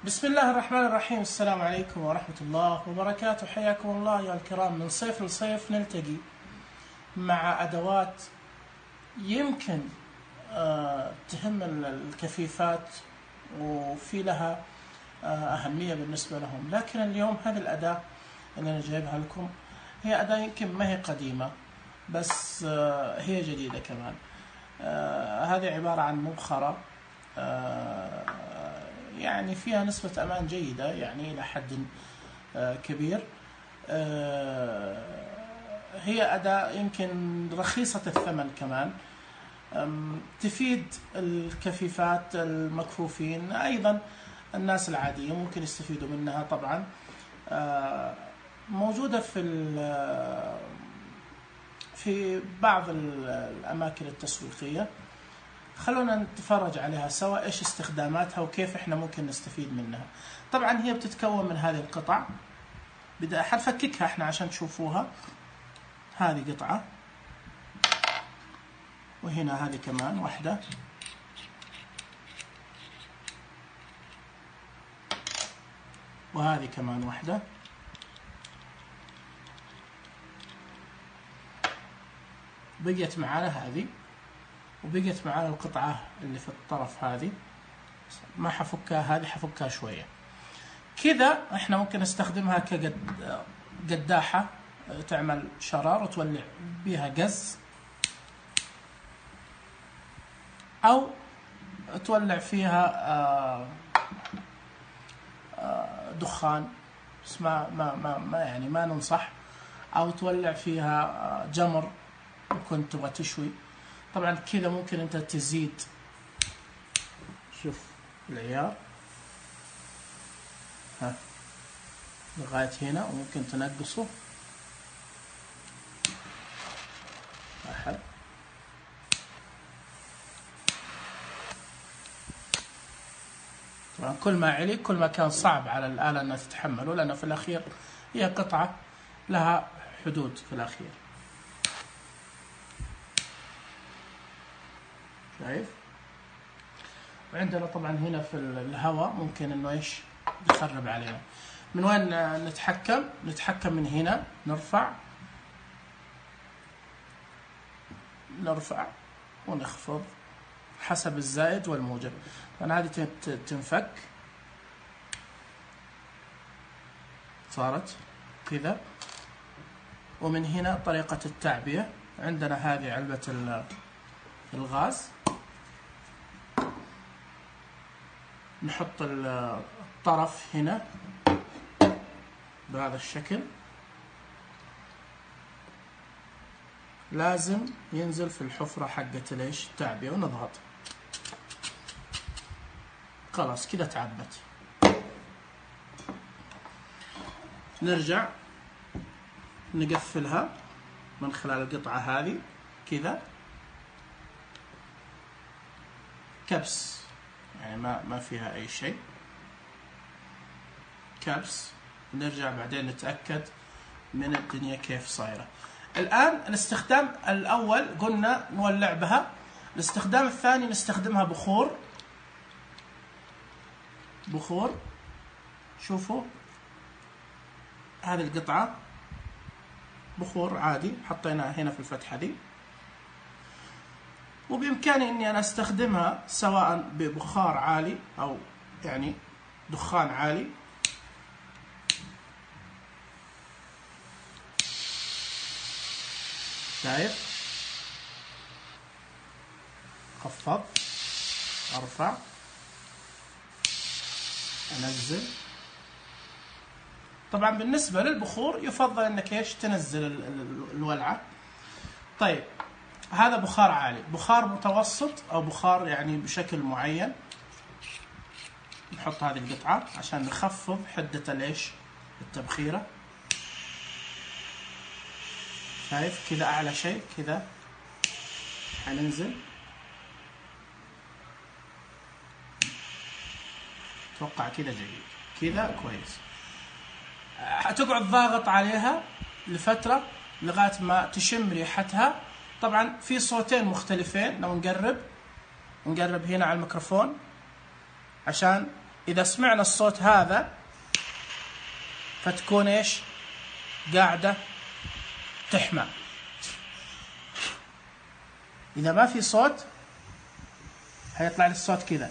بسم الله الرحمن الرحيم. السلام عليكم ورحمة الله وبركاته. حياكم الله يا الكرام. من صيف لصيف نلتقي مع أدوات يمكن تهم الكفيفات وفي لها أهمية بالنسبة لهم، لكن اليوم هذه الأداة اللي أنا جايبها لكم هي أداة يمكن ما هي قديمة بس هي جديدة كمان. هذه عبارة عن مبخرة يعني فيها نسبة أمان جيدة، يعني إلى حد كبير. هي أداة يمكن رخيصة الثمن كمان، تفيد الكفيفات المكفوفين، أيضا الناس العادية ممكن يستفيدوا منها. طبعا موجودة في بعض الأماكن التسويقية. خلونا نتفرج عليها سوا، ايش استخداماتها وكيف احنا ممكن نستفيد منها. طبعا هي بتتكون من هذه القطع، حنفككها احنا عشان تشوفوها. هذه قطعة، وهنا هذه كمان واحدة، وهذه كمان واحدة، بقيت معانا هذه، وبقيت معانا القطعة اللي في الطرف هذه. ما حفكها، هذه حفكها شوية كذا. احنا ممكن نستخدمها كقداحة، تعمل شرار وتولع بها قز، او تولع فيها دخان، بس ما يعني ما ننصح. او تولع فيها جمر كنت تبغى تشوي. طبعا كذا ممكن انت تزيد، شوف العيار لغاية هنا، وممكن تنقصه واحد. طبعا كل ما علي كل ما كان صعب على الآلة انها تتحمله، لأنه في الأخير هي قطعة لها حدود في الأخير. شايف؟ وعندنا طبعا هنا في الهواء ممكن انه ايش يخرب علينا. من وين نتحكم من هنا، نرفع ونخفض حسب الزائد والموجب. طبعا هذه تنفك، صارت كذا. ومن هنا طريقة التعبئة، عندنا هذه علبة الغاز، نحط الطرف هنا بهذا الشكل، لازم ينزل في الحفرة حقت التعبئة، ونضغط خلاص كذا تعبت. نرجع نقفلها من خلال القطعة هذه كذا، كبس يعني ما فيها أي شيء، كبس. نرجع بعدين نتأكد من الدنيا كيف صايرة. الآن الاستخدام الأول قلنا نولع بها، الاستخدام الثاني نستخدمها بخور. شوفوا هذه القطعة بخور عادي، حطيناها هنا في الفتحة دي، وبإمكاني إني أنا أستخدمها سواء ببخار عالي أو يعني دخان عالي. شايف؟ خفض، أرفع، أنزل. طبعا بالنسبة للبخور يفضل إنك إيش تنزل الولعة. طيب هذا بخار عالي، بخار متوسط أو بخار يعني بشكل معين. نحط هذه القطعة عشان نخفض حدة التبخيرة. شايف كذا أعلى شيء كذا، حننزل. أتوقع كذا جيد، كذا كويس. هتقعد ضاغط عليها لفترة لغاية ما تشم ريحتها. طبعا في صوتين مختلفين، لو نقرب هنا على الميكروفون عشان إذا سمعنا الصوت هذا فتكون إيش؟ قاعدة تحمى. إذا ما في صوت هيطلع لي الصوت كذا،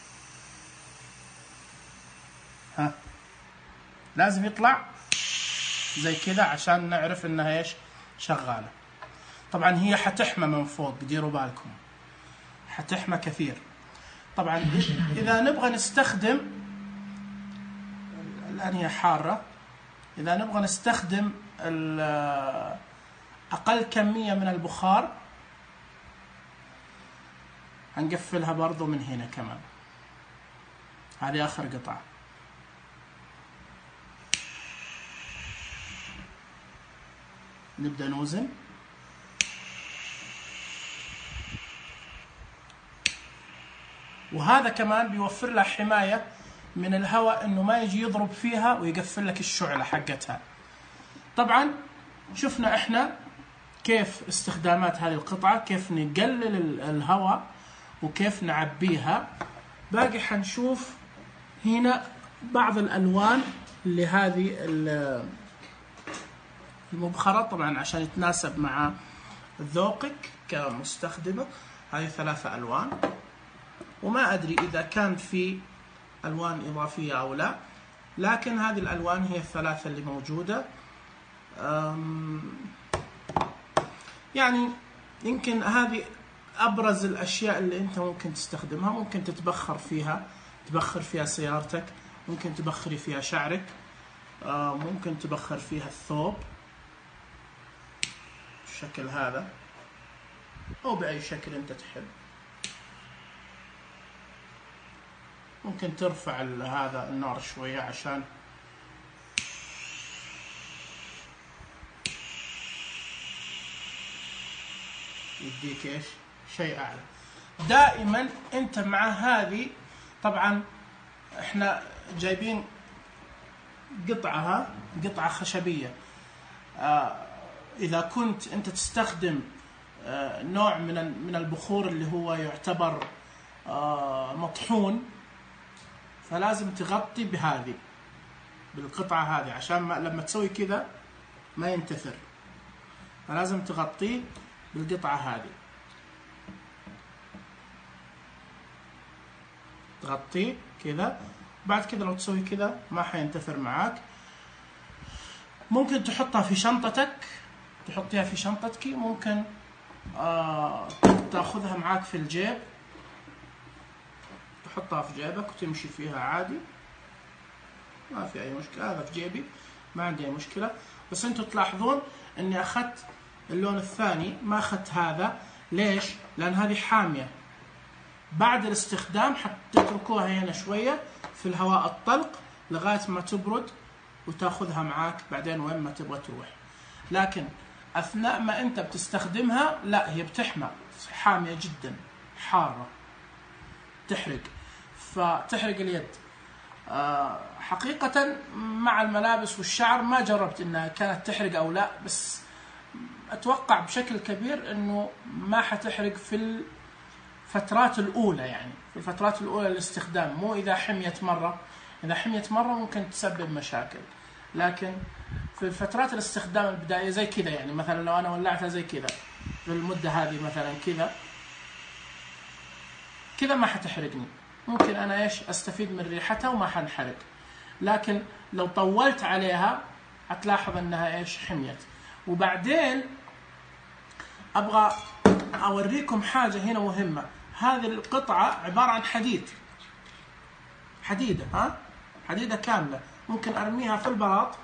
ها، لازم يطلع زي كذا عشان نعرف إنها إيش؟ شغالة. طبعا هي حتحمى من فوق، ديروا بالكم حتحمى كثير. طبعا إذا نبغى نستخدم، الآن هي حارة، إذا نبغى نستخدم أقل كمية من البخار هنقفلها برضو من هنا كمان. هذه آخر قطعة. نبدأ نوزن. وهذا كمان بيوفر لها حماية من الهواء، انه ما يجي يضرب فيها ويقفل لك الشعلة حقتها. طبعا شفنا احنا كيف استخدامات هذه القطعة، كيف نقلل الهواء وكيف نعبيها. باقي حنشوف هنا بعض الالوان لهذه المبخرة، طبعا عشان يتناسب مع ذوقك كمستخدمة. هذه 3 ألوان، وما أدري إذا كان في ألوان إضافية أو لا، لكن هذه الألوان هي ال3 اللي موجودة. يعني يمكن هذه أبرز الأشياء اللي أنت ممكن تستخدمها. ممكن تتبخر فيها، تبخر فيها سيارتك، ممكن تبخري فيها شعرك، ممكن تبخر فيها الثوب بالشكل هذا أو بأي شكل أنت تحب. ممكن ترفع هذا النار شوية عشان يديك ايش؟ شيء اعلى. دائما انت مع هذه، طبعا احنا جايبين قطعة خشبية. اذا كنت انت تستخدم نوع من البخور اللي هو يعتبر مطحون، فلازم تغطي بهذه، بالقطعة هذه، عشان لما تسوي كذا ما ينتثر. فلازم تغطيه بالقطعة هذه، تغطيه كذا. بعد كذا لو تسوي كذا ما حينتثر معاك. ممكن تحطها في شنطتك، تحطيها في شنطتك. ممكن تاخذها معاك في الجيب، تحطها في جيبك وتمشي فيها عادي، ما في أي مشكلة. هذا في جيبي ما عندي أي مشكلة. بس أنتوا تلاحظون أني أخذت اللون الثاني، ما أخذت هذا. ليش؟ لأن هذه حامية. بعد الاستخدام حتتركوها هنا شوية في الهواء الطلق لغاية ما تبرد وتاخذها معاك بعدين وين ما تبغى تروح. لكن أثناء ما أنت بتستخدمها لا، هي بتحمى، حامية جدا، حارة، تحرق، فتحرق اليد. حقيقة مع الملابس والشعر ما جربت انها كانت تحرق او لا، بس اتوقع بشكل كبير انه ما حتحرق في الفترات الاولى، يعني في الفترات الاولى للاستخدام، مو اذا حميت مرة. اذا حميت مرة ممكن تسبب مشاكل، لكن في الفترات الاستخدام البدائية زي كذا، يعني مثلا لو انا ولعتها زي كذا في المدة هذه مثلا كذا ما حتحرقني. ممكن انا ايش استفيد من ريحتها وما حنحرق. لكن لو طولت عليها هتلاحظ انها ايش؟ حميت. وبعدين ابغى اوريكم حاجة هنا مهمة. هذه القطعة عبارة عن حديدة، حديدة كاملة. ممكن ارميها في البلاط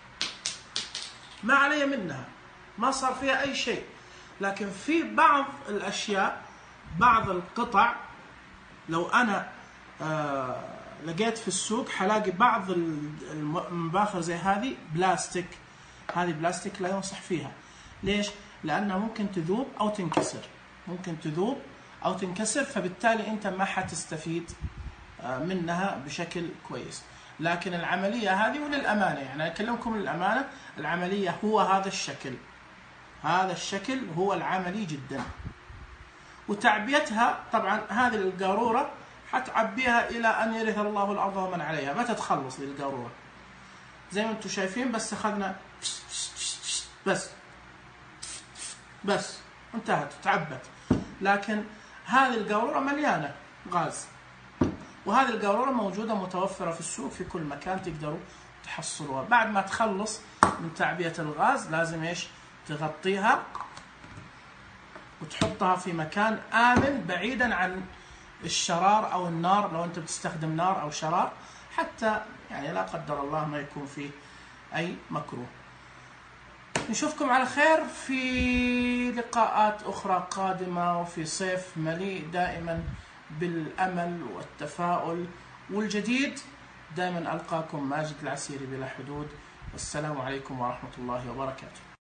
ما علي منها، ما صار فيها اي شيء. لكن في بعض الاشياء، بعض القطع، لو أنا لقيت في السوق حلاقي بعض المباخر زي هذه بلاستيك. هذه بلاستيك لا ينصح فيها. ليش؟ لأنها ممكن تذوب أو تنكسر، ممكن تذوب أو تنكسر، فبالتالي أنت ما حتستفيد منها بشكل كويس. لكن العملية هذه، وللأمانة يعني أكلمكم للأمانة، العملية هو هذا الشكل. هذا الشكل هو العملي جدا. وتعبيتها طبعا هذه القارورة حتعبيها إلى أن يرث الله الأرض ومن عليها، ما تتخلص للقارورة. زي ما انتم شايفين، بس أخذنا بس انتهت، تعبت. لكن هذه القارورة مليانة غاز، وهذه القارورة موجودة متوفرة في السوق في كل مكان، تقدروا تحصلوها. بعد ما تخلص من تعبئة الغاز لازم ايش؟ تغطيها وتحطها في مكان آمن بعيدا عن الشرار أو النار، لو أنت بتستخدم نار أو شرار، حتى يعني لا قدر الله ما يكون فيه أي مكروه. نشوفكم على خير في لقاءات أخرى قادمة، وفي صيف مليء دائما بالأمل والتفاؤل والجديد. دائما ألقاكم ماجد العسيري بلا حدود، والسلام عليكم ورحمة الله وبركاته.